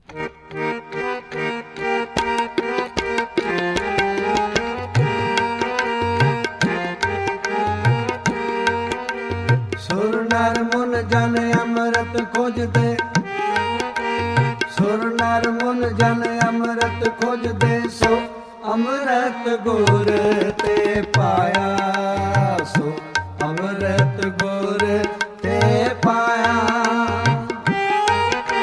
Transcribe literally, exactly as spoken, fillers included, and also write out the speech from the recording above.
ਸੁਰ ਨਰ ਮੁਨ ਜਨ ਅੰਮ੍ਰਿਤ ਖੋਜਦੇ, ਸੁਰ ਨਰ ਮੁਨ ਜਨ ਅੰਮ੍ਰਿਤ ਖੋਜਦੇ, ਸੋ ਅੰਮ੍ਰਿਤ ਗੁਰ ਤੇ ਪਾਇਆ।